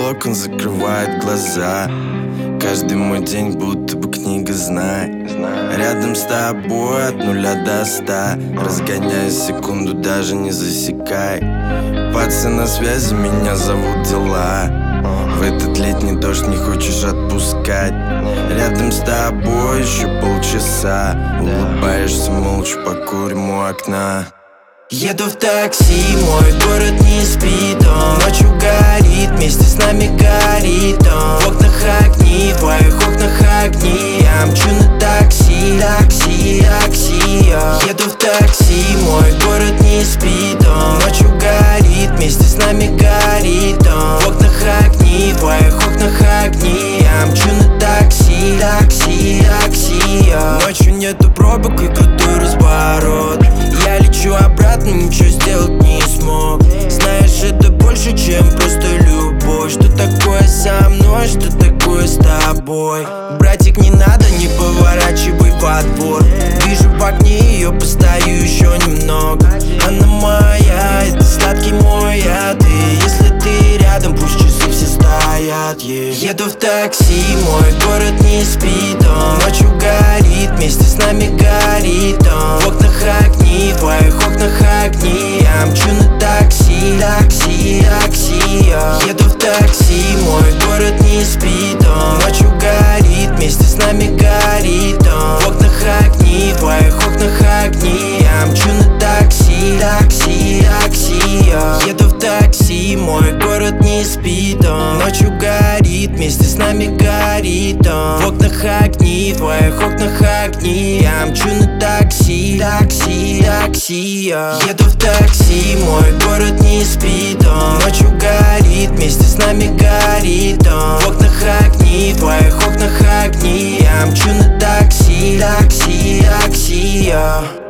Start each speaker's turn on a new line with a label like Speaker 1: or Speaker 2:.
Speaker 1: окон закрывает глаза. Каждый мой день будто бы книга, знай. Рядом с тобой от 0 до 100. Разгоняя секунду, даже не засекай. Пацан на связи, меня зовут дела. В этот летний дождь не хочешь отпускать. Рядом с тобой еще полчаса. Улыбаешься молча, покурим у окна.
Speaker 2: Еду в такси, мой город не спит. Он ночью горит, вместе с нами горит он. В окнах огни, в твоих окнах огни. Я мчу на такси, такси, такси. Еду в такси, мой город не спит. Он ночью горит, вместе с нами горит он. В окнах огни, в твоих окнах огни. Я мчу на такси, такси, такси. Ночью нету пробок и крутой разворот. Я лечу обратно, ничего сделать не смог. Знаешь, это больше, чем просто любовь. Что такое со мной, что такое с тобой? Братик, не надо, не поворачивай во двор. Вижу в окне ее, постою еще немного. Она моя, это сладкий мой яд. И если ты рядом, пусть часы все стоят, Еду в такси, мой город не спит. Он ночью горит, вместе с нами горит он. В окнах огни, в твоих окнах огни. Я мчу на такси, такси, такси. Еду в такси, мой город не спит. Он ночью горит, вместе с нами горит он. В окнах огни, в твоих окнах огни. Я мчу на такси, такси, такси. Еду в такси, мой город не спит. Он ночью горит, вместе с нами горит он. В окнах огни, в твоих окнах огни. Я мчу на такси, такси, такси. Еду в такси, мой город не спит. Он ночью горит, вместе с нами горит он. В окнах огни, в твоих окнах огни. Я мчу на такси, такси, такси.